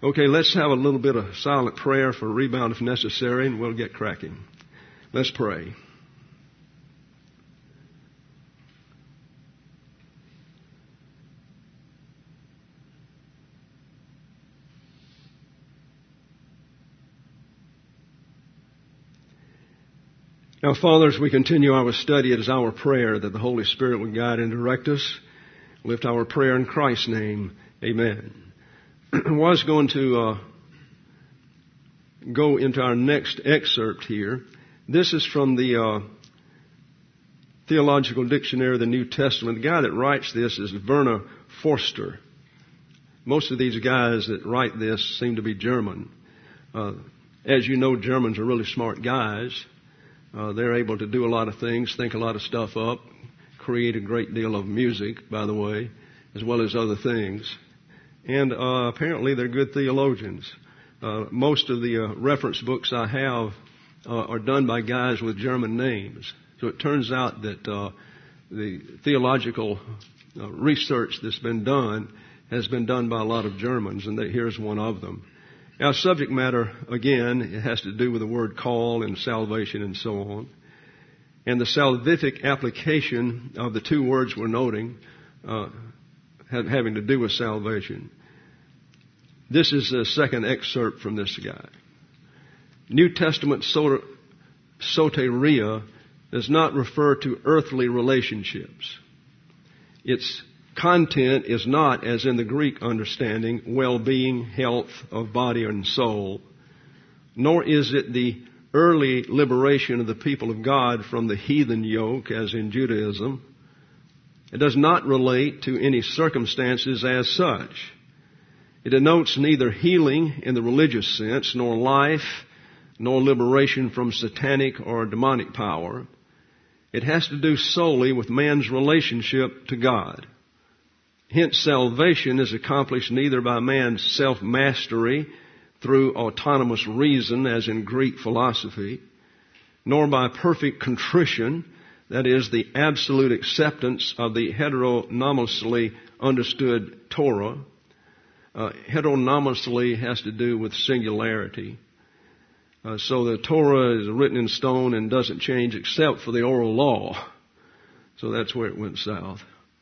Okay, let's have a little bit of silent prayer for rebound if necessary, and we'll get cracking. Let's pray. Now, Father, as we continue our study, it is our prayer that the Holy Spirit would guide and direct us. Lift our prayer in Christ's name. Amen. I was going to go into our next excerpt here. This is from the Theological Dictionary of the New Testament. The guy that writes this is Werner Forster. Most of these guys that write this seem to be German. As you know, Germans are really smart guys. They're able to do a lot of things, think a lot of stuff up, create a great deal of music, by the way, as well as other things. And apparently they're good theologians. Most of the reference books I have are done by guys with German names. So it turns out that the theological research that's been done has been done by a lot of Germans, and here's one of them. Now, subject matter, again, it has to do with the word call and salvation and so on. And the salvific application of the two words we're noting having to do with salvation. This is a second excerpt from this guy. New Testament soteria does not refer to earthly relationships. Its content is not, as in the Greek understanding, well-being, health of body and soul, nor is it the early liberation of the people of God from the heathen yoke, as in Judaism. It does not relate to any circumstances as such. It denotes neither healing in the religious sense, nor life, nor liberation from satanic or demonic power. It has to do solely with man's relationship to God. Hence, salvation is accomplished neither by man's self-mastery through autonomous reason, as in Greek philosophy, nor by perfect contrition, that is, the absolute acceptance of the heteronomously understood Torah. Heteronomously has to do with singularity. So the Torah is written in stone and doesn't change except for the oral law. So that's where it went south.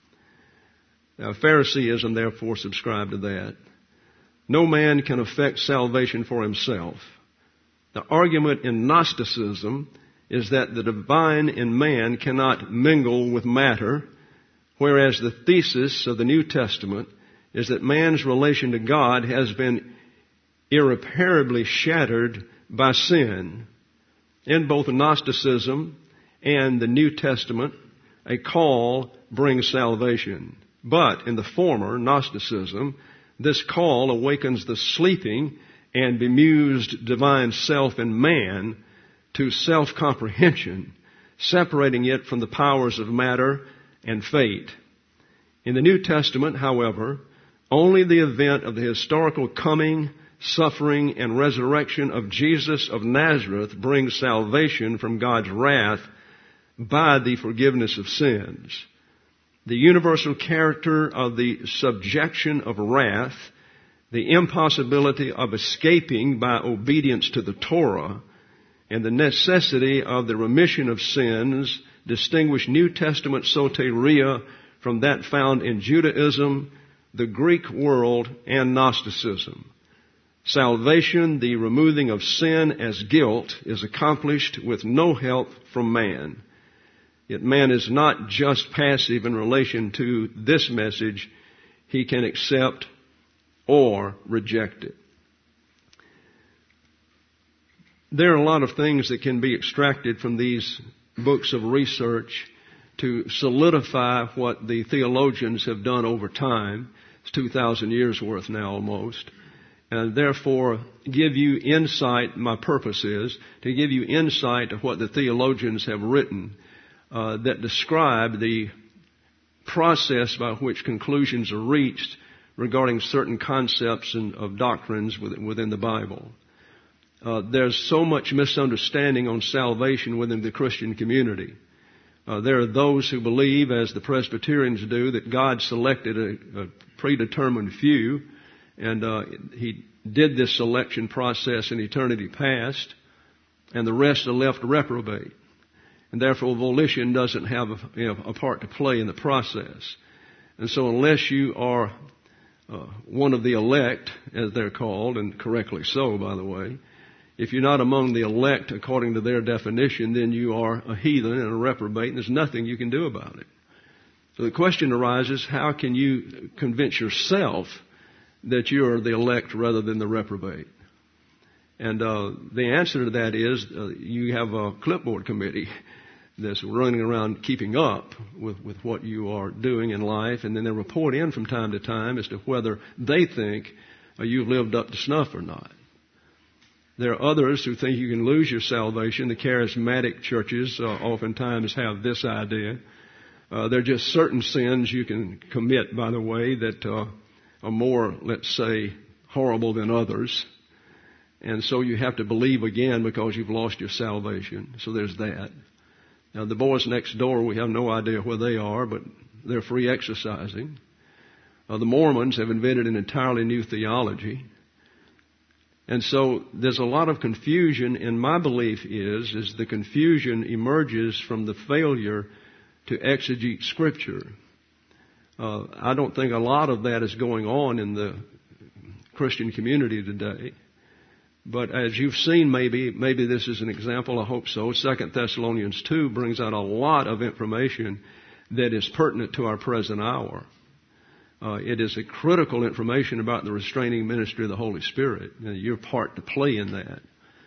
Now, Phariseeism, therefore, subscribed to that. No man can effect salvation for himself. The argument in Gnosticism is that the divine in man cannot mingle with matter, whereas the thesis of the New Testament is that man's relation to God has been irreparably shattered by sin. In both Gnosticism and the New Testament, a call brings salvation. But in the former, Gnosticism, this call awakens the sleeping and bemused divine self in man to self-comprehension, separating it from the powers of matter and fate. In the New Testament, however, only the event of the historical coming, suffering, and resurrection of Jesus of Nazareth brings salvation from God's wrath by the forgiveness of sins. The universal character of the subjection of wrath, the impossibility of escaping by obedience to the Torah, and the necessity of the remission of sins distinguish New Testament soteria from that found in Judaism, the Greek world, and Gnosticism. Salvation, the removing of sin as guilt, is accomplished with no help from man. Yet man is not just passive in relation to this message. He can accept or reject it. There are a lot of things that can be extracted from these books of research to solidify what the theologians have done over time. It's 2,000 years worth now almost. And therefore give you insight. My purpose is to give you insight to what the theologians have written that describe the process by which conclusions are reached regarding certain concepts and of doctrines within the Bible. There's so much misunderstanding on salvation within the Christian community. There are those who believe, as the Presbyterians do, that God selected a predetermined few And he did this selection process in eternity past, and the rest are left reprobate. And therefore volition doesn't have a part to play in the process. And so unless you are one of the elect, as they're called, and correctly so, by the way, if you're not among the elect according to their definition, then you are a heathen and a reprobate, and there's nothing you can do about it. So the question arises, how can you convince yourself that you're the elect rather than the reprobate? And the answer to that is you have a clipboard committee that's running around keeping up with what you are doing in life, and then they report in from time to time as to whether they think you've lived up to snuff or not. There are others who think you can lose your salvation. The charismatic churches oftentimes have this idea. There are just certain sins you can commit, by the way, that are more, let's say, horrible than others. And so you have to believe again because you've lost your salvation. So there's that. Now, the boys next door, we have no idea where they are, but they're free exercising. The Mormons have invented an entirely new theology. And so there's a lot of confusion, and my belief is the confusion emerges from the failure to exegete Scripture. I don't think a lot of that is going on in the Christian community today. But as you've seen, maybe this is an example, I hope so. 2 Thessalonians 2 brings out a lot of information that is pertinent to our present hour. It is a critical information about the restraining ministry of the Holy Spirit, and your part to play in that.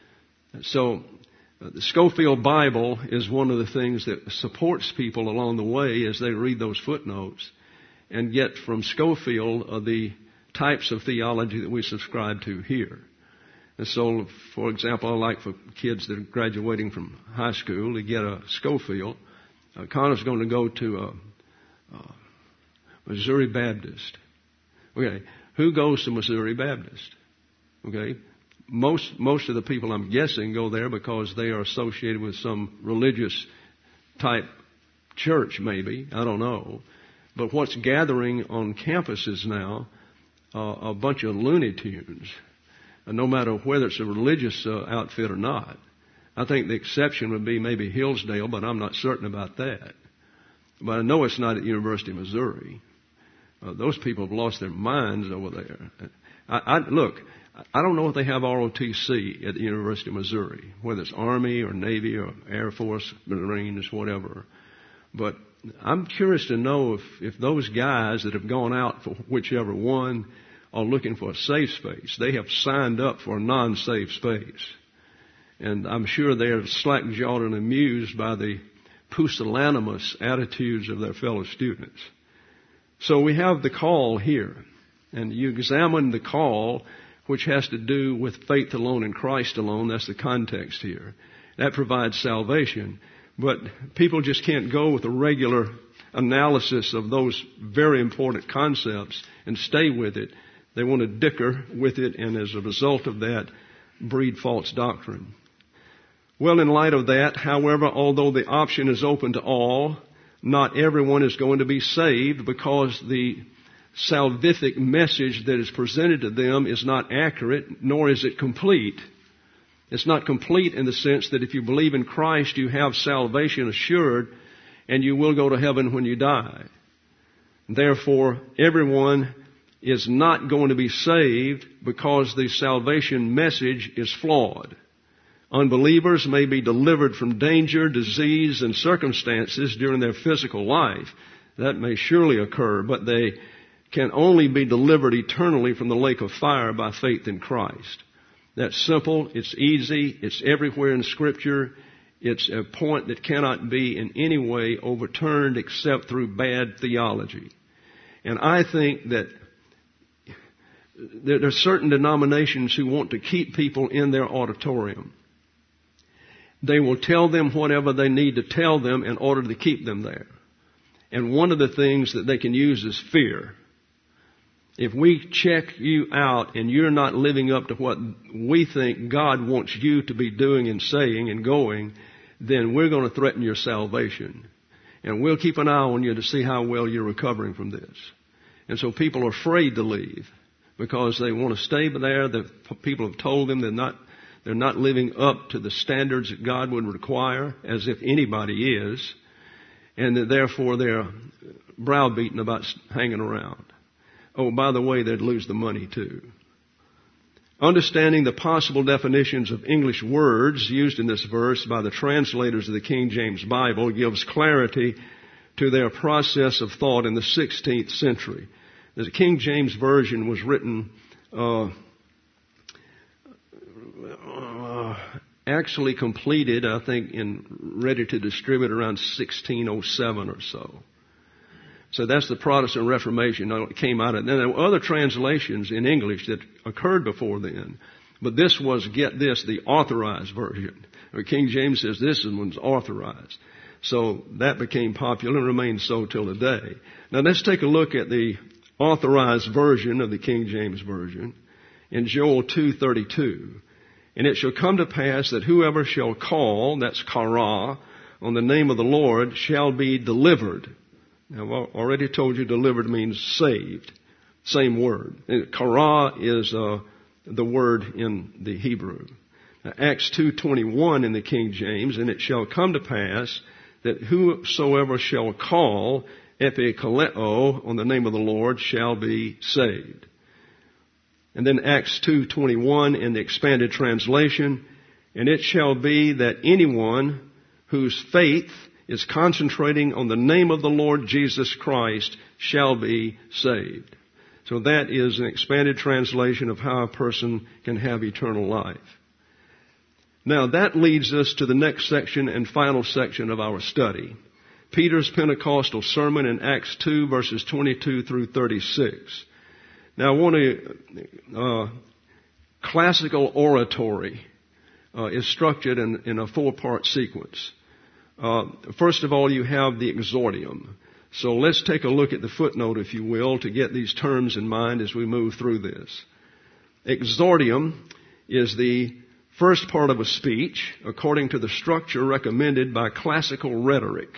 So the Scofield Bible is one of the things that supports people along the way as they read those footnotes and get from Scofield the types of theology that we subscribe to here. And so, for example, I like for kids that are graduating from high school to get a Scofield. Connor's going to go to Missouri Baptist. Okay, who goes to Missouri Baptist? Okay, most of the people, I'm guessing, go there because they are associated with some religious type church, maybe. I don't know. But what's gathering on campuses now are a bunch of Looney Tunes. No matter whether it's a religious outfit or not. I think the exception would be maybe Hillsdale, but I'm not certain about that. But I know it's not at the University of Missouri. Those people have lost their minds over there. Look, I don't know if they have ROTC at the University of Missouri, whether it's Army or Navy or Air Force, Marines, whatever. But I'm curious to know if those guys that have gone out for whichever one are looking for a safe space. They have signed up for a non-safe space. And I'm sure they're slack-jawed and amused by the pusillanimous attitudes of their fellow students. So we have the call here. And you examine the call, which has to do with faith alone in Christ alone. That's the context here. That provides salvation. But people just can't go with a regular analysis of those very important concepts and stay with it. They want to dicker with it, and as a result of that, breed false doctrine. Well, in light of that, however, although the option is open to all, not everyone is going to be saved because the salvific message that is presented to them is not accurate, nor is it complete. It's not complete in the sense that if you believe in Christ, you have salvation assured, and you will go to heaven when you die. Therefore, everyone is not going to be saved because the salvation message is flawed. Unbelievers may be delivered from danger, disease, and circumstances during their physical life. That may surely occur, but they can only be delivered eternally from the lake of fire by faith in Christ. That's simple, it's easy, it's everywhere in Scripture. It's a point that cannot be in any way overturned except through bad theology. And I think that there are certain denominations who want to keep people in their auditorium. They will tell them whatever they need to tell them in order to keep them there. And one of the things that they can use is fear. If we check you out and you're not living up to what we think God wants you to be doing and saying and going, then we're going to threaten your salvation. And we'll keep an eye on you to see how well you're recovering from this. And so people are afraid to leave. because they want to stay there. The people have told them they're not living up to the standards that God would require, as if anybody is, and that therefore they're browbeaten about hanging around. Oh, by the way, they'd lose the money too. Understanding the possible definitions of English words used in this verse by the translators of the King James Bible gives clarity to their process of thought in the 16th century. The King James Version was written actually completed, I think, and ready to distribute around 1607 or so. So that's the Protestant Reformation. It came out of it. Then there were other translations in English that occurred before then. But this was, get this, the authorized version. Or King James says this one's authorized. So that became popular and remains so till today. Now let's take a look at the authorized version of the King James Version in Joel 2:32. And it shall come to pass that whoever shall call, that's kara, on the name of the Lord shall be delivered. Now, I've already told you delivered means saved. Same word. Kara is the word in the Hebrew. Now, Acts 2:21 in the King James, and it shall come to pass that whosoever shall call epikaleo on the name of the Lord shall be saved. And then Acts 2:21 in the expanded translation, and it shall be that anyone whose faith is concentrating on the name of the Lord Jesus Christ shall be saved. So that is an expanded translation of how a person can have eternal life. Now that leads us to the next section and final section of our study. Peter's Pentecostal sermon in Acts 2 verses 22 through 36. Now I want to, classical oratory is structured in a 4-part sequence. First of all, you have the exordium. So let's take a look at the footnote, if you will, to get these terms in mind as we move through this. Exordium is the first part of a speech according to the structure recommended by classical rhetoric,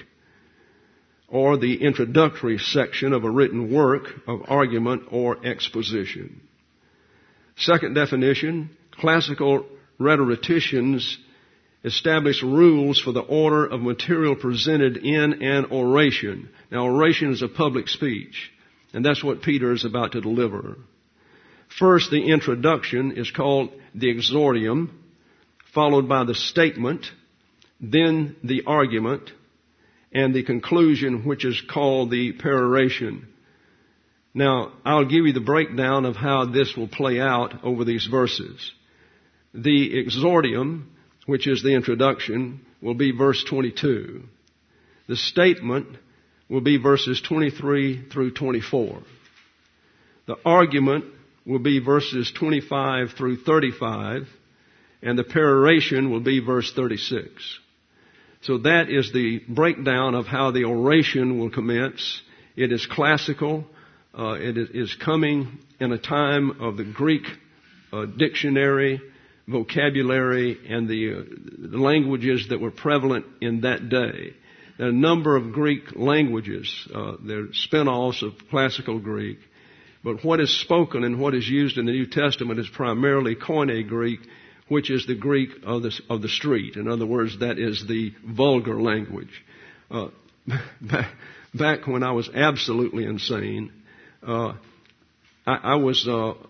or the introductory section of a written work of argument or exposition. Second definition, classical rhetoricians establish rules for the order of material presented in an oration. Now, oration is a public speech, and that's what Peter is about to deliver. First, the introduction is called the exordium, followed by the statement, then the argument, and the conclusion, which is called the peroration. Now, I'll give you the breakdown of how this will play out over these verses. The exordium, which is the introduction, will be verse 22. The statement will be verses 23 through 24. The argument will be verses 25 through 35, and the peroration will be verse 36. So that is the breakdown of how the oration will commence. It is classical. It is coming in a time of the Greek dictionary, vocabulary, and the languages that were prevalent in that day. There are a number of Greek languages. They're spin-offs of classical Greek. But what is spoken and what is used in the New Testament is primarily Koine Greek, which is the Greek of the street. In other words, that is the vulgar language. Back when I was absolutely insane, I was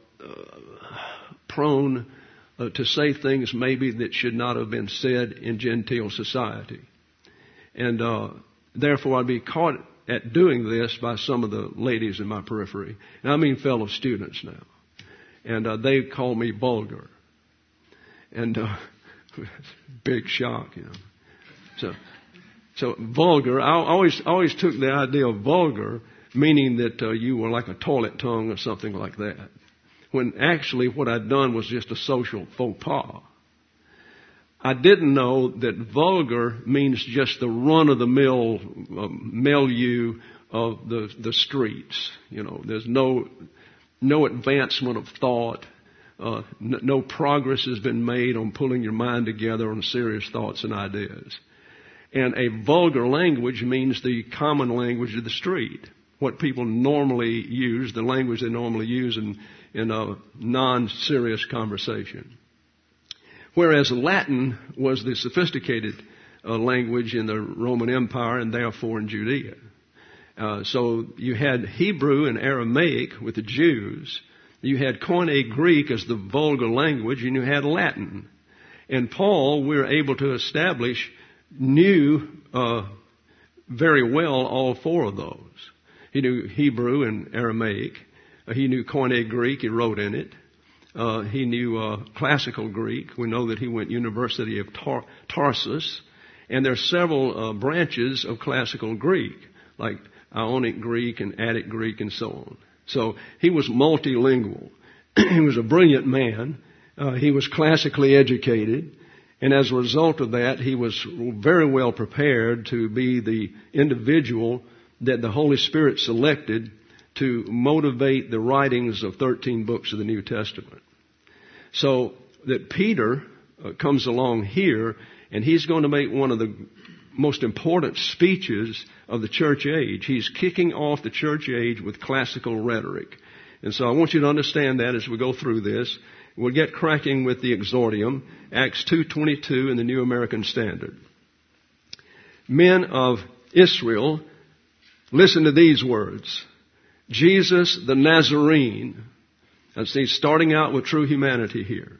prone to say things maybe that should not have been said in genteel society. And therefore I'd be caught at doing this by some of the ladies in my periphery. And I mean fellow students now. And they call me vulgar. And big shock, you know. So vulgar, I always took the idea of vulgar, meaning that you were like a toilet tongue or something like that. When actually what I'd done was just a social faux pas. I didn't know that vulgar means just the run-of-the-mill milieu of the streets. You know, there's no advancement of thought. No progress has been made on pulling your mind together on serious thoughts and ideas. And a vulgar language means the common language of the street. what people normally use, the language they normally use in a non-serious conversation. Whereas Latin was the sophisticated language in the Roman Empire and therefore in Judea. So you had Hebrew and Aramaic with the Jews. You had Koine Greek as the vulgar language, and you had Latin. And Paul, we're able to establish, knew very well all four of those. He knew Hebrew and Aramaic. He knew Koine Greek. He wrote in it. He knew classical Greek. We know that he went University of Tarsus. And there are several branches of classical Greek, like Ionic Greek and Attic Greek and so on. So he was multilingual. He was a brilliant man. He was classically educated. And as a result of that, he was very well prepared to be the individual that the Holy Spirit selected to motivate the writings of 13 books of the New Testament. So that Peter comes along here, and he's going to make one of the most important speeches of the church age. He's kicking off the church age with classical rhetoric. And so I want you to understand that as we go through this. We'll get cracking with the exordium, Acts 2:22 in the New American Standard. Men of Israel, listen to these words. Jesus the Nazarene. And see, starting out with true humanity here.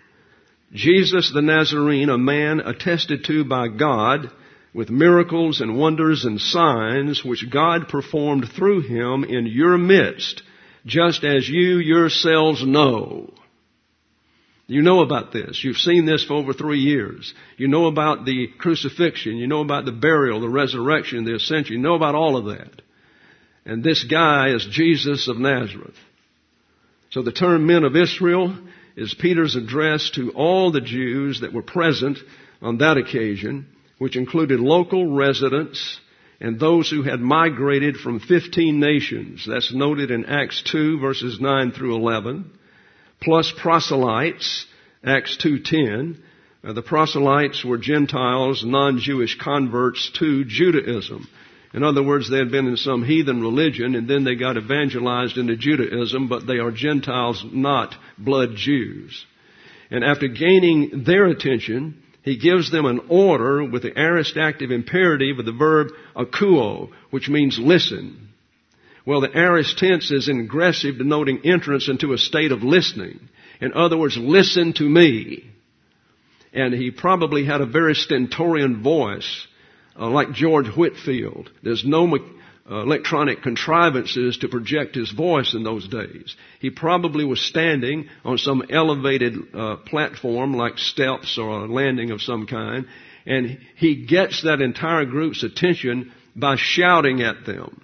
Jesus the Nazarene, a man attested to by God with miracles and wonders and signs which God performed through him in your midst, just as you yourselves know. You know about this. You've seen this for over 3 years. You know about the crucifixion. You know about the burial, the resurrection, the ascension. You know about all of that. And this guy is Jesus of Nazareth. So the term men of Israel is Peter's address to all the Jews that were present on that occasion, which included local residents and those who had migrated from 15 nations. That's noted in Acts 2, verses 9 through 11. Plus proselytes, Acts 2:10. The proselytes were Gentiles, non-Jewish converts to Judaism. In other words, they had been in some heathen religion and then they got evangelized into Judaism, but they are Gentiles, not blood Jews. And after gaining their attention, he gives them an order with the aorist active imperative of the verb akuo, which means listen. Well, the aorist tense is ingressive, denoting entrance into a state of listening. In other words, listen to me. And he probably had a very stentorian voice, like George Whitefield. There's no electronic contrivances to project his voice in those days. He probably was standing on some elevated platform, like steps or a landing of some kind, and he gets that entire group's attention by shouting at them.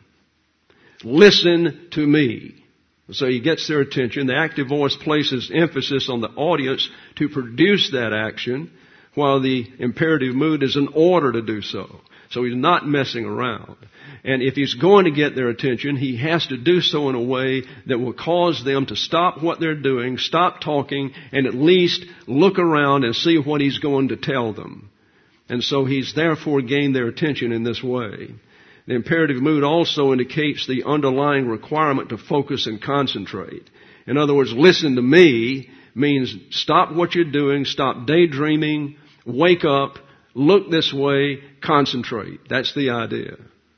Listen to me. So he gets their attention. The active voice places emphasis on the audience to produce that action, while the imperative mood is an order to do so. So he's not messing around. And if he's going to get their attention, he has to do so in a way that will cause them to stop what they're doing, stop talking, and at least look around and see what he's going to tell them. And so he's therefore gained their attention in this way. The imperative mood also indicates the underlying requirement to focus and concentrate. In other words, listen to me means stop what you're doing, stop daydreaming, wake up, look this way, concentrate. That's the idea.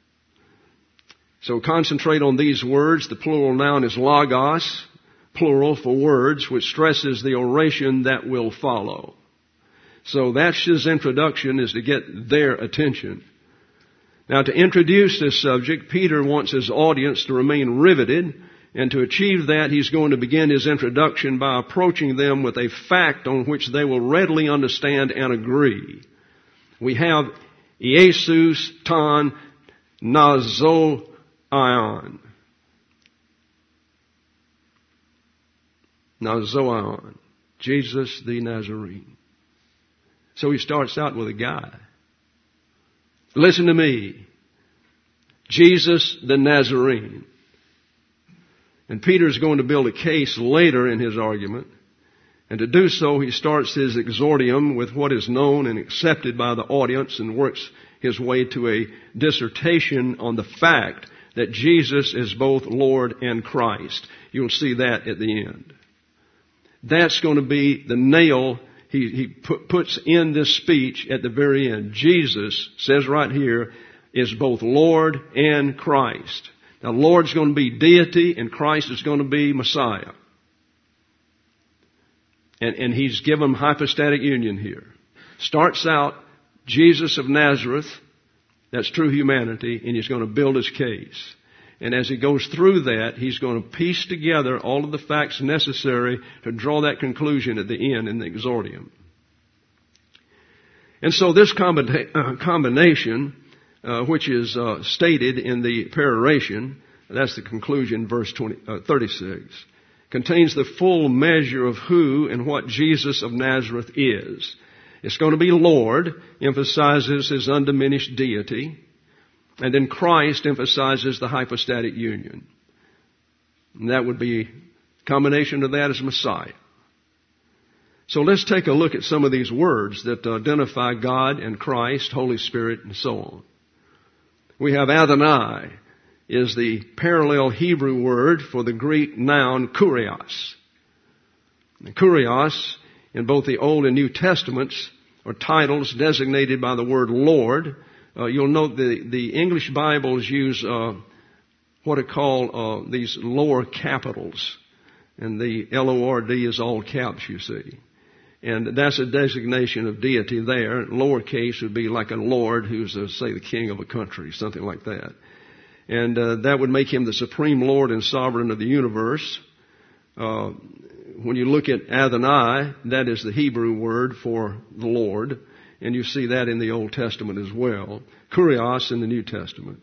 So concentrate on these words. The plural noun is logos, plural for words, which stresses the oration that will follow. So that's his introduction, is to get their attention. Now, to introduce this subject, Peter wants his audience to remain riveted, and to achieve that, he's going to begin his introduction by approaching them with a fact on which they will readily understand and agree. We have Iesus ton nazoion. Nazoion. Jesus the Nazarene. So he starts out with a guy. Listen to me. Jesus the Nazarene. And Peter's going to build a case later in his argument. And to do so, he starts his exordium with what is known and accepted by the audience and works his way to a dissertation on the fact that Jesus is both Lord and Christ. You'll see that at the end. That's going to be the nail he puts in this speech at the very end. Jesus, says right here, is both Lord and Christ. Now, Lord's going to be deity and Christ is going to be Messiah. And he's given hypostatic union here. Starts out, Jesus of Nazareth, that's true humanity, and he's going to build his case. And as he goes through that, he's going to piece together all of the facts necessary to draw that conclusion at the end in the exordium. And so this combination, which is stated in the peroration, that's the conclusion, verse 36, contains the full measure of who and what Jesus of Nazareth is. It's going to be Lord, emphasizes his undiminished deity. And then Christ emphasizes the hypostatic union. And that would be, combination of that is Messiah. So let's take a look at some of these words that identify God and Christ, Holy Spirit, and so on. We have Adonai is the parallel Hebrew word for the Greek noun kurios. And kurios, in both the Old and New Testaments, are titles designated by the word Lord. You'll note the English Bibles use what are called these lower capitals. And the L-O-R-D is all caps, you see. And that's a designation of deity there. Lowercase would be like a lord who's, say, the king of a country, something like that. And that would make him the supreme Lord and sovereign of the universe. When you look at Adonai, that is the Hebrew word for the Lord. And you see that in the Old Testament as well. Kurios in the New Testament.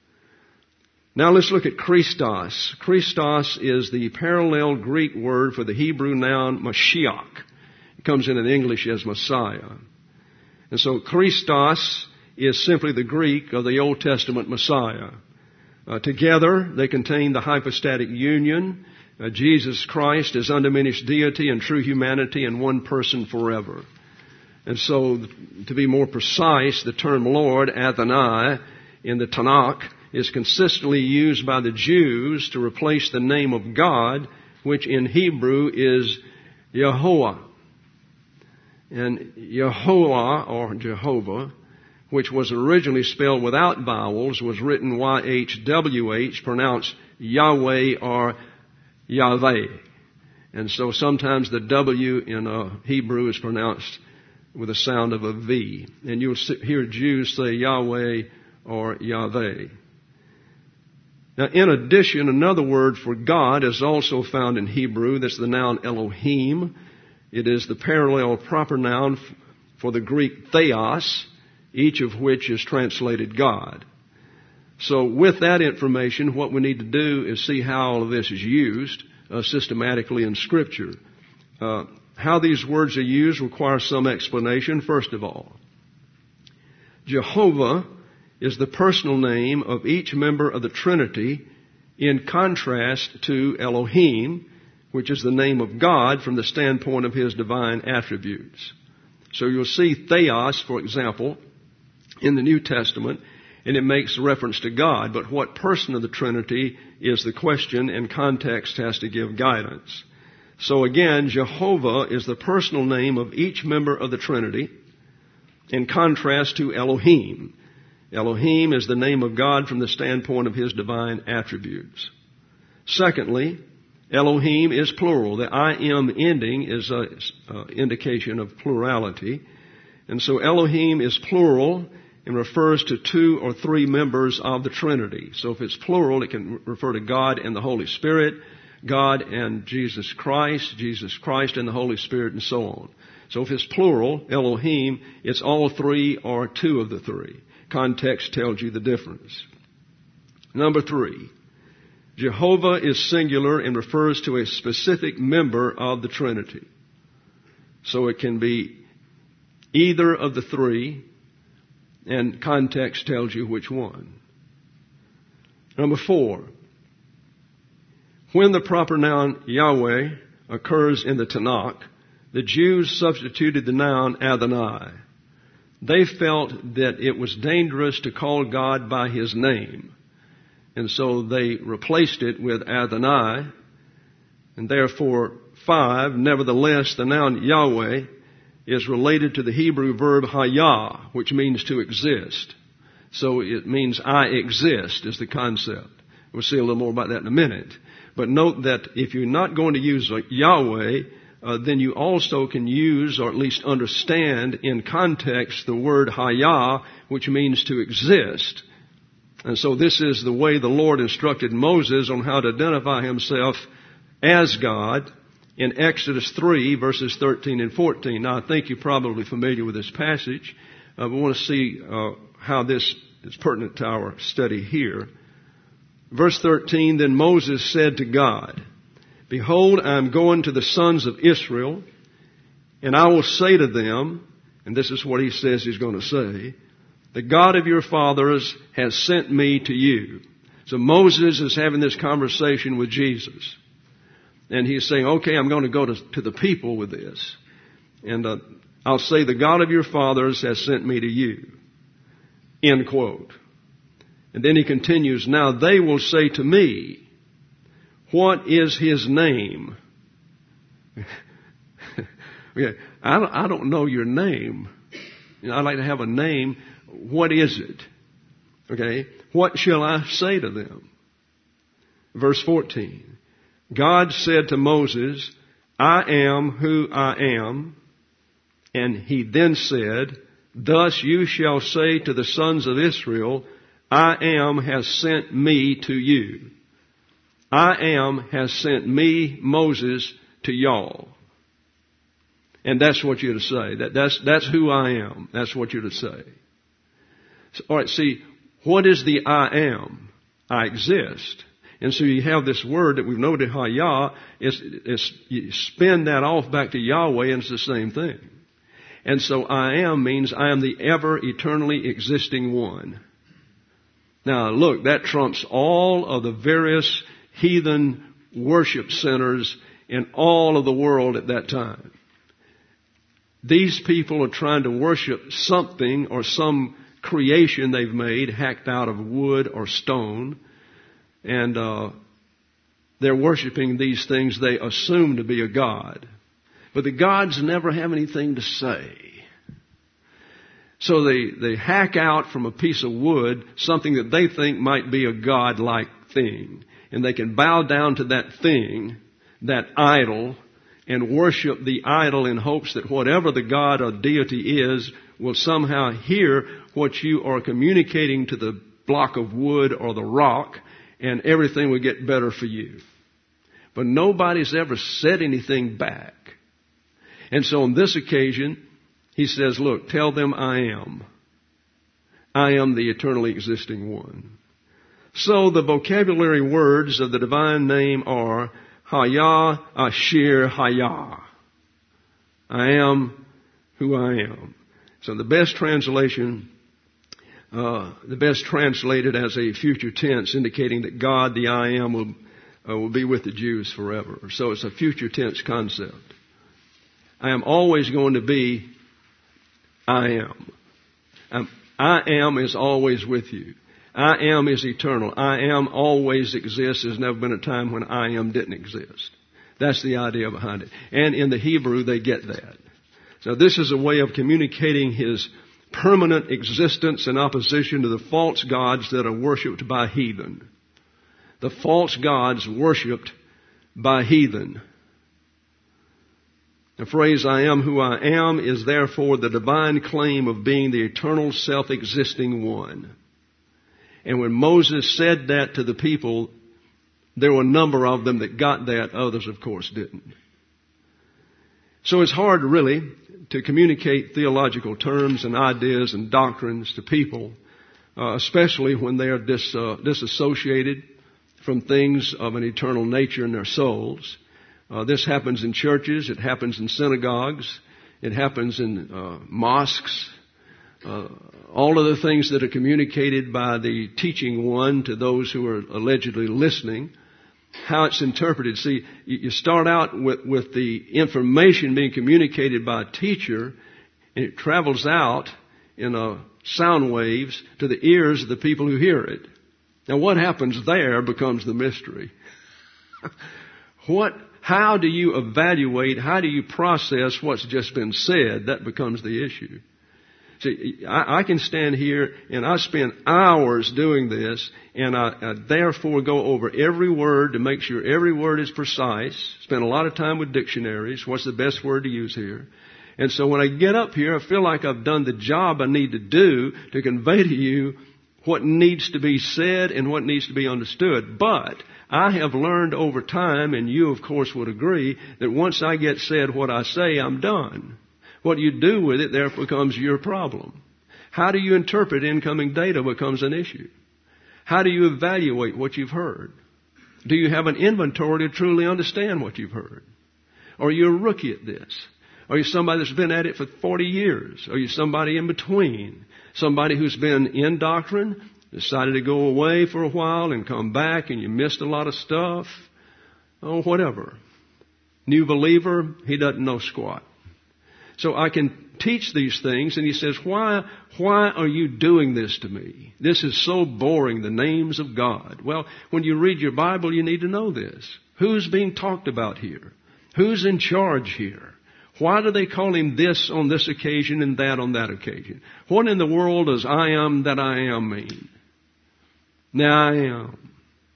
Now let's look at Christos. Christos is the parallel Greek word for the Hebrew noun Mashiach. It comes in English as Messiah. And so Christos is simply the Greek of the Old Testament Messiah. Together they contain the hypostatic union. Jesus Christ is undiminished deity and true humanity in one person forever. And so, to be more precise, the term Lord, Adonai, in the Tanakh is consistently used by the Jews to replace the name of God, which in Hebrew is Yehovah. And Yehovah, or Jehovah, which was originally spelled without vowels, was written Y-H-W-H, pronounced Yahweh or Yahweh. And so sometimes the W in Hebrew is pronounced with a sound of a V. And you'll hear Jews say Yahweh or Yahweh. Now, in addition, another word for God is also found in Hebrew. That's the noun Elohim. It is the parallel proper noun for the Greek theos, each of which is translated God. So with that information, what we need to do is see how all of this is used systematically in Scripture. How these words are used requires some explanation. First of all, Jehovah is the personal name of each member of the Trinity in contrast to Elohim, which is the name of God from the standpoint of his divine attributes. So you'll see theos, for example, in the New Testament, and it makes reference to God. But what person of the Trinity is the question, and context has to give guidance. So again, Jehovah is the personal name of each member of the Trinity in contrast to Elohim. Elohim is the name of God from the standpoint of his divine attributes. Secondly, Elohim is plural. The I-M ending is an indication of plurality. And so Elohim is plural and refers to two or three members of the Trinity. So if it's plural, it can refer to God and the Holy Spirit, God and Jesus Christ and the Holy Spirit, and so on. So if it's plural, Elohim, it's all three or two of the three. Context tells you the difference. Number 3, Jehovah is singular and refers to a specific member of the Trinity. So it can be either of the three, and context tells you which one. Number 4, when the proper noun Yahweh occurs in the Tanakh, the Jews substituted the noun Adonai. They felt that it was dangerous to call God by his name. And so they replaced it with Adonai. And therefore, 5, nevertheless, the noun Yahweh is related to the Hebrew verb hayah, which means to exist. So it means I exist is the concept. We'll see a little more about that in a minute. But note that if you're not going to use Yahweh, then you also can use, or at least understand in context, the word hayah, which means to exist. And so this is the way the Lord instructed Moses on how to identify himself as God in Exodus 3, verses 13 and 14. Now, I think you're probably familiar with this passage. We want to see how this is pertinent to our study here. Verse 13, then Moses said to God, behold, I am going to the sons of Israel, and I will say to them, and this is what he says he's going to say, the God of your fathers has sent me to you. So Moses is having this conversation with Jesus. And he's saying, okay, I'm going to go to the people with this. And I'll say, the God of your fathers has sent me to you. End quote. And then he continues, now they will say to me, what is his name? Okay, I don't know your name. I'd like to have a name. What is it? Okay, what shall I say to them? Verse 14. God said to Moses, I am who I am. And he then said, thus you shall say to the sons of Israel, I am has sent me to you. I am has sent me, Moses, to y'all. And that's what you're to say. That's who I am. That's what you're to say. So, all right, see, what is the I am? I exist. And so you have this word that we've noted, hayah, you spin that off back to Yahweh and it's the same thing. And so I am means I am the ever eternally existing one. Now look, that trumps all of the various heathen worship centers in all of the world at that time. These people are trying to worship something or some creation they've made, hacked out of wood or stone. And they're worshiping these things they assume to be a god. But the gods never have anything to say. So they hack out from a piece of wood something that they think might be a god-like thing. And they can bow down to that thing, that idol, and worship the idol in hopes that whatever the god or deity is will somehow hear what you are communicating to the block of wood or the rock, and everything will get better for you. But nobody's ever said anything back. And so on this occasion, he says, look, tell them I am. I am the eternally existing one. So the vocabulary words of the divine name are Hayah, Ashir, Hayah. I am who I am. So the best translation, the best translated as a future tense, indicating that God, the I am, will be with the Jews forever. So it's a future tense concept. I am always going to be I am. I am is always with you. I am is eternal. I am always exists. There's never been a time when I am didn't exist. That's the idea behind it. And in the Hebrew, they get that. So this is a way of communicating his permanent existence in opposition to the false gods that are worshipped by heathen. The false gods worshipped by heathen. The phrase, I am who I am, is therefore the divine claim of being the eternal self-existing one. And when Moses said that to the people, there were a number of them that got that. Others, of course, didn't. So it's hard, really, to communicate theological terms and ideas and doctrines to people, especially when they are disassociated from things of an eternal nature in their souls. This happens in churches. It happens in synagogues. It happens in mosques. All of the things that are communicated by the teaching one to those who are allegedly listening, how it's interpreted. See, you start out with the information being communicated by a teacher, and it travels out in sound waves to the ears of the people who hear it. Now what happens there becomes the mystery. How do you evaluate, how do you process what's just been said? That becomes the issue. See, I can stand here and I spend hours doing this, and I therefore go over every word to make sure every word is precise. Spend a lot of time with dictionaries. What's the best word to use here? And so when I get up here, I feel like I've done the job I need to do to convey to you what needs to be said and what needs to be understood. But I have learned over time, and you of course would agree, that once I get said what I say, I'm done. What you do with it therefore becomes your problem. How do you interpret incoming data becomes an issue. How do you evaluate what you've heard? Do you have an inventory to truly understand what you've heard? Or are you a rookie at this? Are you somebody that's been at it for 40 years? Are you somebody in between? Somebody who's been in doctrine, decided to go away for a while and come back and you missed a lot of stuff? Oh, whatever. New believer, he doesn't know squat. So I can teach these things, and he says, why are you doing this to me? This is so boring, the names of God. Well, when you read your Bible, you need to know this. Who's being talked about here? Who's in charge here? Why do they call him this on this occasion and that on that occasion? What in the world does I am that I am mean? Now I am.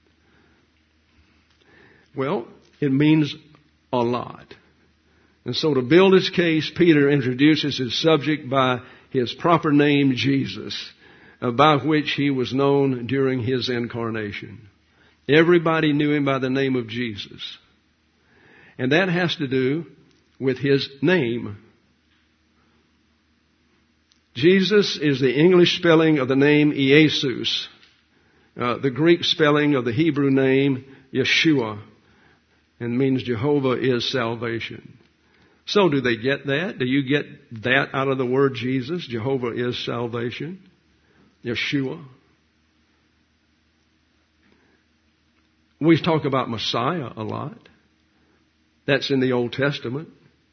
Well, it means a lot. And so to build his case, Peter introduces his subject by his proper name, Jesus, by which he was known during his incarnation. Everybody knew him by the name of Jesus. And that has to do with his name. Jesus is the English spelling of the name Iesus, the Greek spelling of the Hebrew name Yeshua, and means Jehovah is salvation. So do they get that? Do you get that out of the word Jesus? Jehovah is salvation. Yeshua. We talk about Messiah a lot. That's in the Old Testament.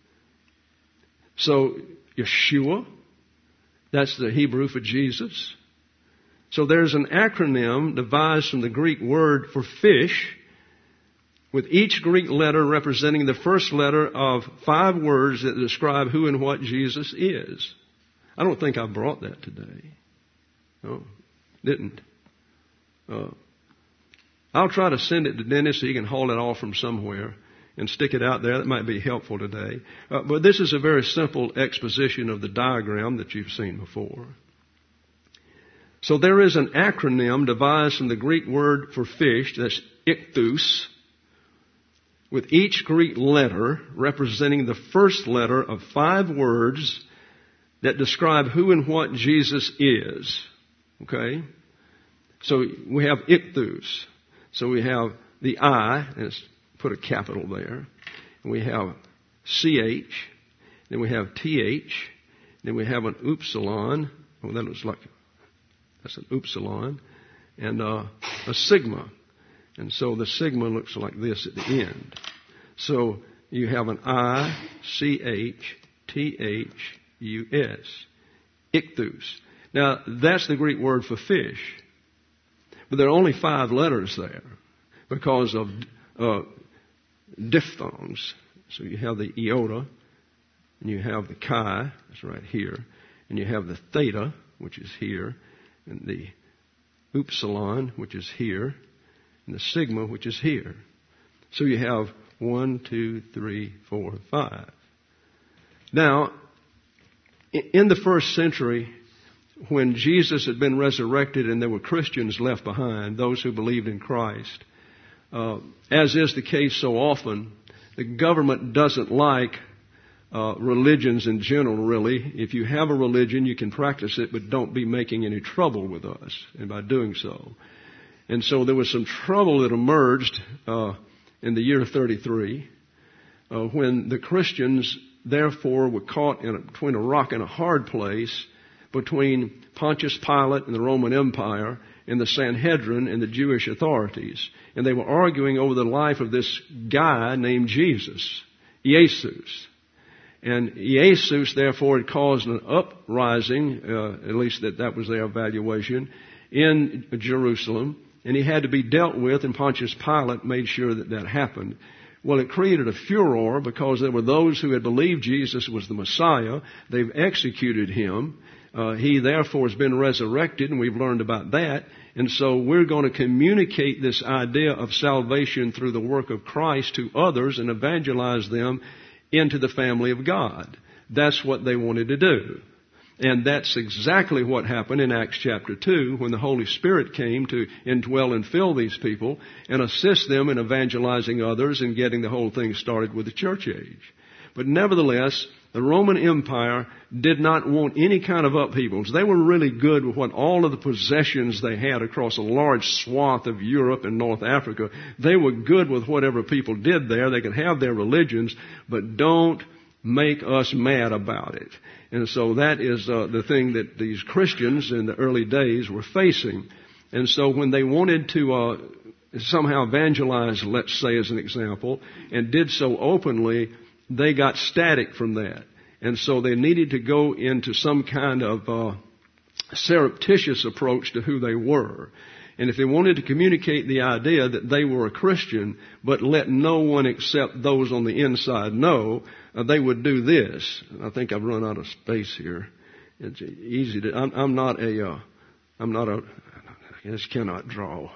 So Yeshua, that's the Hebrew for Jesus. So there's an acronym devised from the Greek word for fish, with each Greek letter representing the first letter of 5 words that describe who and what Jesus is. I don't think I brought that today. No, didn't. I'll try to send it to Dennis so he can haul it off from somewhere and stick it out there. That might be helpful today. But this is a very simple exposition of the diagram that you've seen before. So there is an acronym devised from the Greek word for fish, that's ichthus, with each Greek letter representing the first letter of 5 words that describe who and what Jesus is. Okay? So we have ichthus. So we have the I, let's put a capital there. And we have CH. Then we have TH. Then we have an upsilon. Oh, that looks like, that's an upsilon. And a sigma. And so the sigma looks like this at the end. So you have an I, CH, TH, US. Ichthus. Now, that's the Greek word for fish. But there are only 5 letters there because of diphthongs. So you have the iota, and you have the chi, that's right here, and you have the theta, which is here, and the upsilon, which is here, and the sigma, which is here. So you have 1, 2, 3, 4, 5. Now, in the first century, when Jesus had been resurrected and there were Christians left behind, those who believed in Christ, as is the case so often, the government doesn't like religions in general, really. If you have a religion, you can practice it, but don't be making any trouble with us and by doing so. And so there was some trouble that emerged in the year 33 when the Christians, therefore, were caught between a rock and a hard place between Pontius Pilate and the Roman Empire and the Sanhedrin and the Jewish authorities. And they were arguing over the life of this guy named Jesus, Iesus. And Iesus, therefore, had caused an uprising, at least that was their evaluation, in Jerusalem. And he had to be dealt with, and Pontius Pilate made sure that that happened. Well, it created a furor because there were those who had believed Jesus was the Messiah. They've executed him. He therefore has been resurrected, and we've learned about that. And so we're going to communicate this idea of salvation through the work of Christ to others and evangelize them into the family of God. That's what they wanted to do. And that's exactly what happened in Acts chapter 2 when the Holy Spirit came to indwell and fill these people and assist them in evangelizing others and getting the whole thing started with the church age. But nevertheless, the Roman Empire did not want any kind of upheavals. They were really good with what all of the possessions they had across a large swath of Europe and North Africa. They were good with whatever people did there. They could have their religions, but don't make us mad about it. And so that is the thing that these Christians in the early days were facing. And so when they wanted to somehow evangelize, let's say as an example, and did so openly, they got static from that. And so they needed to go into some kind of surreptitious approach to who they were. And if they wanted to communicate the idea that they were a Christian, but let no one except those on the inside know, they would do this. I think I've run out of space here. It's easy to, I just cannot draw.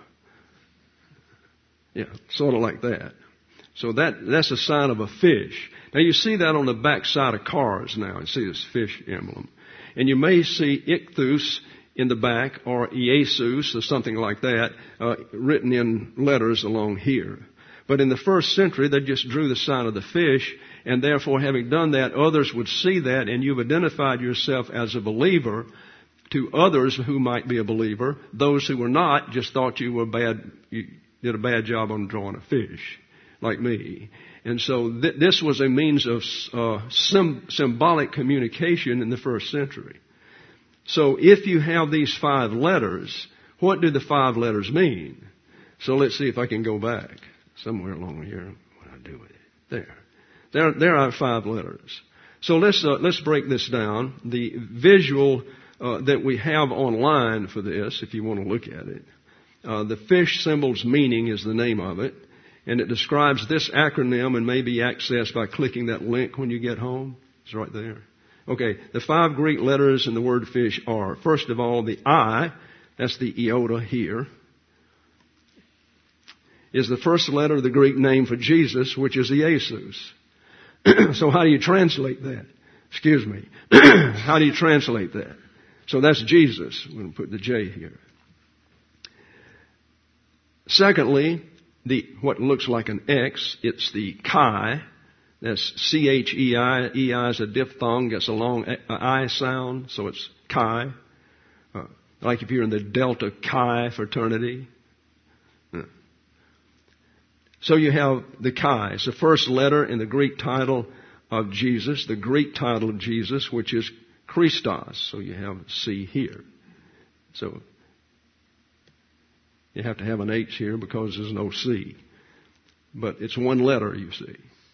Yeah, sort of like that. So that's a sign of a fish. Now you see that on the back side of cars now. You see this fish emblem. And you may see ichthus in the back, or Iesus, or something like that, written in letters along here. But in the first century, they just drew the sign of the fish, and therefore, having done that, others would see that, and you've identified yourself as a believer to others who might be a believer. Those who were not just thought you were bad, you did a bad job on drawing a fish, like me. And so this was a means of symbolic communication in the first century. So if you have these 5 letters, what do the 5 letters mean? So let's see if I can go back somewhere along here. What do I do with it? There are 5 letters. So let's break this down. The visual that we have online for this, if you want to look at it, the fish symbol's meaning is the name of it, and it describes this acronym and may be accessed by clicking that link when you get home. It's right there. Okay, the 5 Greek letters in the word fish are, first of all, the I, that's the iota here, is the first letter of the Greek name for Jesus, which is Iesus. So how do you translate that? Excuse me. How do you translate that? So that's Jesus. We're going to put the J here. Secondly, what looks like an X, it's the chi. That's C-H-E-I. E-I is a diphthong. Gets a long I sound, so it's chi. Like if you're in the Delta Chi fraternity. So you have the chi. It's the first letter in the Greek title of Jesus, the Greek title of Jesus, which is Christos. So you have C here. So you have to have an H here because there's no C. But it's one letter, you see.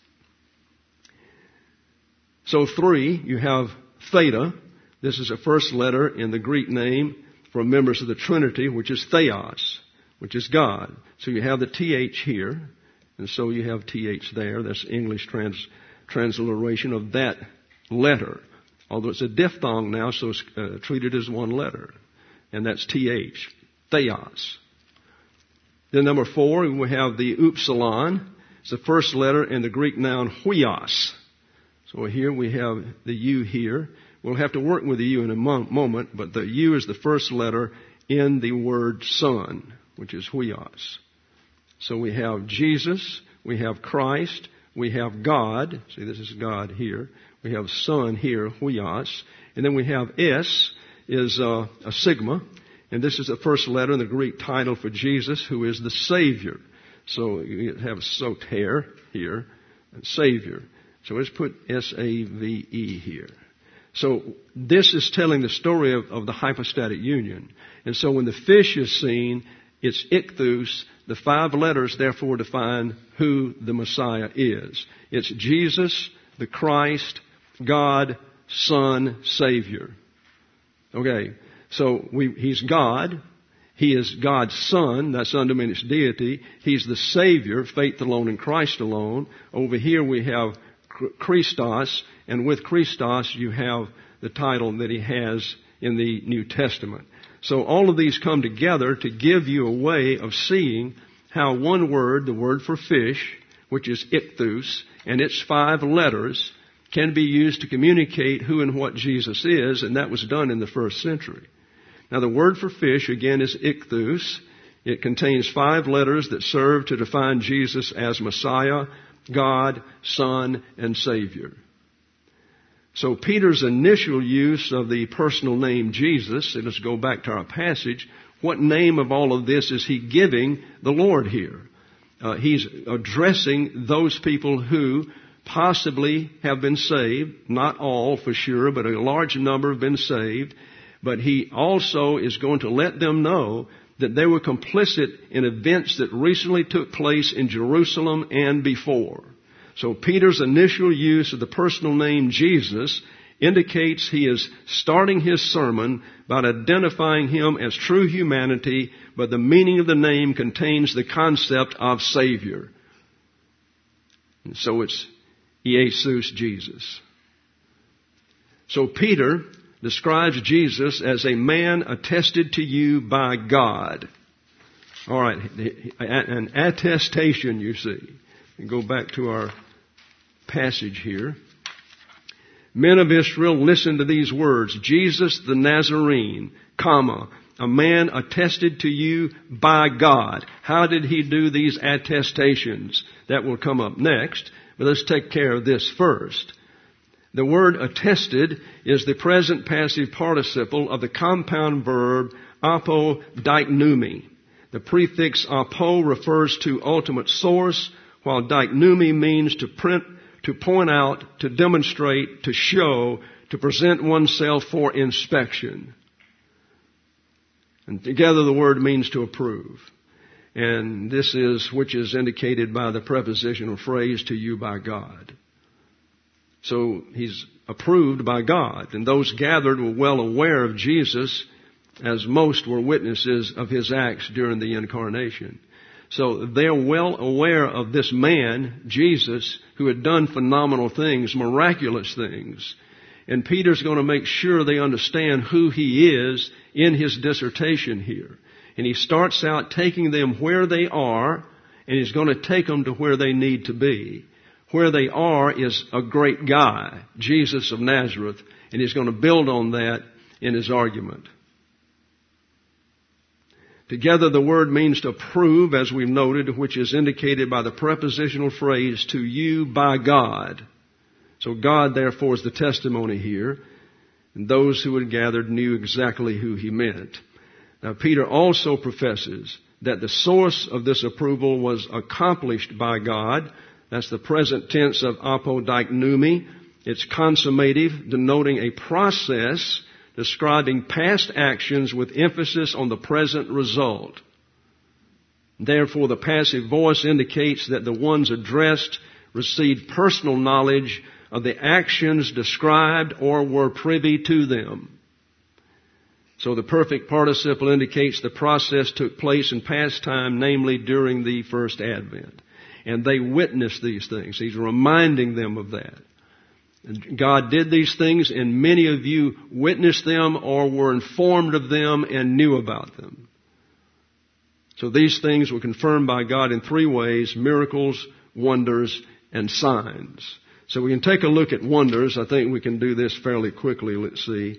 So 3, you have theta. This is the first letter in the Greek name for members of the Trinity, which is theos, which is God. So you have the TH here, and so you have TH there. That's English transliteration of that letter. Although it's a diphthong now, so it's treated as one letter. And that's TH, theos. Then number 4, we have the upsilon. It's the first letter in the Greek noun huios. So here we have the U here. We'll have to work with the U in a moment, but the U is the first letter in the word Son, which is huios. So we have Jesus, we have Christ, we have God. See, this is God here. We have Son here, huios. And then we have S is a sigma. And this is the first letter in the Greek title for Jesus, who is the Savior. So you have soter here, and Savior. So let's put S-A-V-E here. So this is telling the story of the hypostatic union. And so when the fish is seen, it's ichthus. The 5 letters therefore define who the Messiah is. It's Jesus, the Christ, God, Son, Savior. Okay, so he's God, He is God's Son, that's undiminished deity. He's the Savior, faith alone in Christ alone. Over here we have Christos, and with Christos you have the title that he has in the New Testament. So all of these come together to give you a way of seeing how one word, the word for fish, which is ichthus, and its 5 letters, can be used to communicate who and what Jesus is, and that was done in the first century. Now the word for fish, again, is ichthus. It contains 5 letters that serve to define Jesus as Messiah, God, Son, and Savior. So Peter's initial use of the personal name Jesus, and let's go back to our passage, what name of all of this is he giving the Lord here? He's addressing those people who possibly have been saved, not all for sure, but a large number have been saved. But he also is going to let them know that they were complicit in events that recently took place in Jerusalem and before. So Peter's initial use of the personal name Jesus indicates he is starting his sermon by identifying him as true humanity, but the meaning of the name contains the concept of Savior. And so it's Jesus, Jesus. So Peter describes Jesus as a man attested to you by God. All right, an attestation, you see. And go back to our passage here. Men of Israel, listen to these words. Jesus the Nazarene, comma, a man attested to you by God. How did he do these attestations? That will come up next. But let's take care of this first. The word attested is the present passive participle of the compound verb apodiknumi. The prefix apo refers to ultimate source, while diknumi means to point out, to demonstrate, to show, to present oneself for inspection. And together the word means to approve. And this is which is indicated by the prepositional phrase, to you by God. So he's approved by God. And those gathered were well aware of Jesus, as most were witnesses of his acts during the incarnation. So they're well aware of this man, Jesus, who had done phenomenal things, miraculous things. And Peter's going to make sure they understand who he is in his dissertation here. And he starts out taking them where they are, and he's going to take them to where they need to be. Where they are is a great guy, Jesus of Nazareth, and he's going to build on that in his argument. Together the word means to prove, as we've noted, which is indicated by the prepositional phrase, to you by God. So God, therefore, is the testimony here, and those who had gathered knew exactly who he meant. Now, Peter also professes that the source of this approval was accomplished by God. That's the present tense of apodiknumi. It's consummative, denoting a process describing past actions with emphasis on the present result. Therefore, the passive voice indicates that the ones addressed received personal knowledge of the actions described or were privy to them. So the perfect participle indicates the process took place in past time, namely during the first advent. And they witnessed these things. He's reminding them of that. And God did these things, and many of you witnessed them or were informed of them and knew about them. So these things were confirmed by God in 3 ways: miracles, wonders, and signs. So we can take a look at wonders. I think we can do this fairly quickly. Let's see.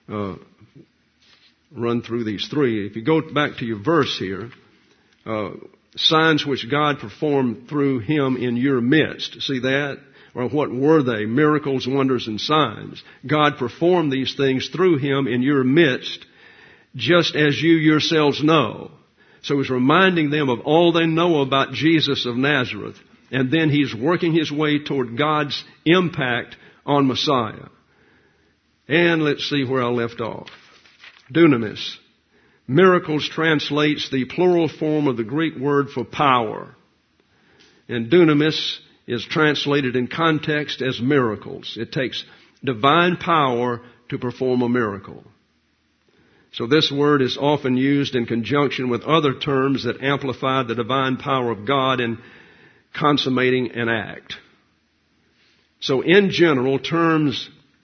Run through these 3. If you go back to your verse here, signs which God performed through him in your midst. See that? Or what were they? Miracles, wonders, and signs. God performed these things through him in your midst, just as you yourselves know. So he's reminding them of all they know about Jesus of Nazareth. And then he's working his way toward God's impact on Messiah. And let's see where I left off. Dunamis. Miracles translates the plural form of the Greek word for power. And dunamis is translated in context as miracles. It takes divine power to perform a miracle. So this word is often used in conjunction with other terms that amplify the divine power of God in consummating an act. So in general terms,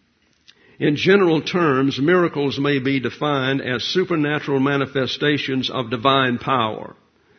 miracles may be defined as supernatural manifestations of divine power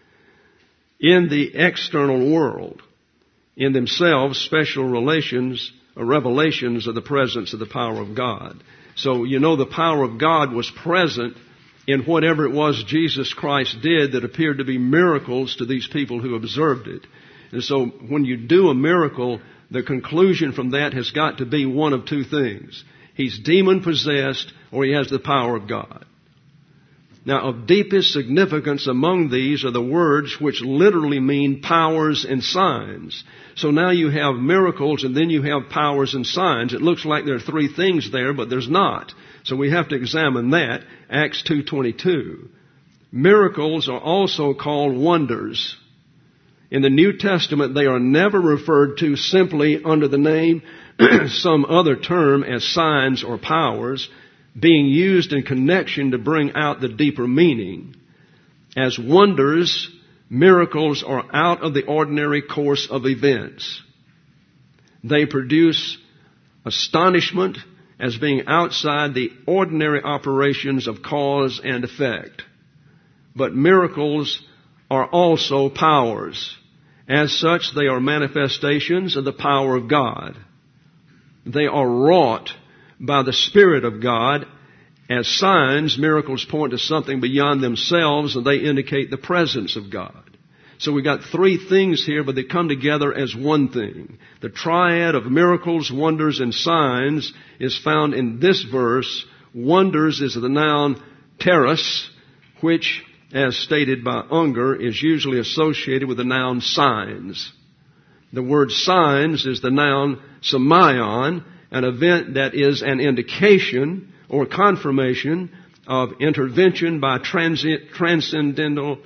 in the external world, in themselves special revelations of the presence of the power of God. So the power of God was present in whatever it was Jesus Christ did that appeared to be miracles to these people who observed it. And so when you do a miracle, the conclusion from that has got to be one of two things. He's demon-possessed or he has the power of God. Now, of deepest significance among these are the words which literally mean powers and signs. So now you have miracles and then you have powers and signs. It looks like there are three things there, but there's not. So we have to examine that. Acts 2:22. Miracles are also called wonders. In the New Testament, they are never referred to simply under the name, some other term as signs or powers, being used in connection to bring out the deeper meaning. As wonders, miracles are out of the ordinary course of events. They produce astonishment as being outside the ordinary operations of cause and effect. But miracles are also powers. As such, they are manifestations of the power of God. They are wrought by the Spirit of God. As signs, miracles point to something beyond themselves, and they indicate the presence of God. So we've got three things here, but they come together as one thing. The triad of miracles, wonders, and signs is found in this verse. Wonders is the noun teros, which, as stated by Unger, is usually associated with the noun signs. The word signs is the noun semeion, an event that is an indication or confirmation of intervention by transcendent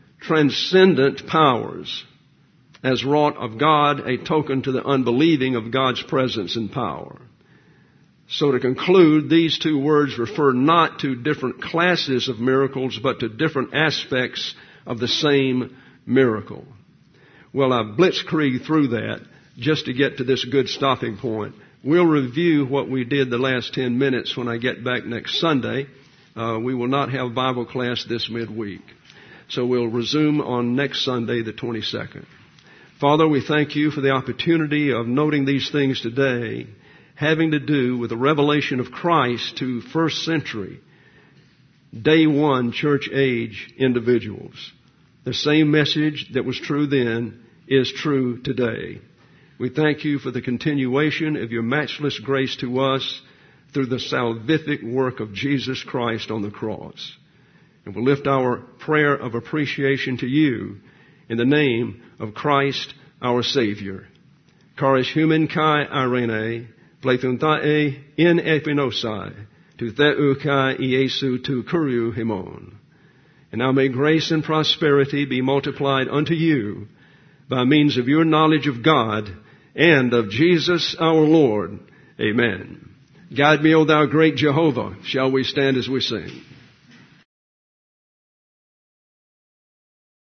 powers, as wrought of God, a token to the unbelieving of God's presence and power. So to conclude, these two words refer not to different classes of miracles, but to different aspects of the same miracle. Well, I've blitzkrieged through that just to get to this good stopping point. We'll review what we did the last 10 minutes when I get back next Sunday. We will not have Bible class this midweek. So we'll resume on next Sunday, the 22nd. Father, we thank you for the opportunity of noting these things today, having to do with the revelation of Christ to first century, day one, church age individuals. The same message that was true then is true today. We thank you for the continuation of your matchless grace to us through the salvific work of Jesus Christ on the cross. And we'll lift our prayer of appreciation to you in the name of Christ our Savior. Charis humen kai irene, plethuntae in epinosai, tu theu kai Iesu tu kuriu himon. And now may grace and prosperity be multiplied unto you by means of your knowledge of God and of Jesus our Lord. Amen. Guide me, O thou great Jehovah. Shall we stand as we sing?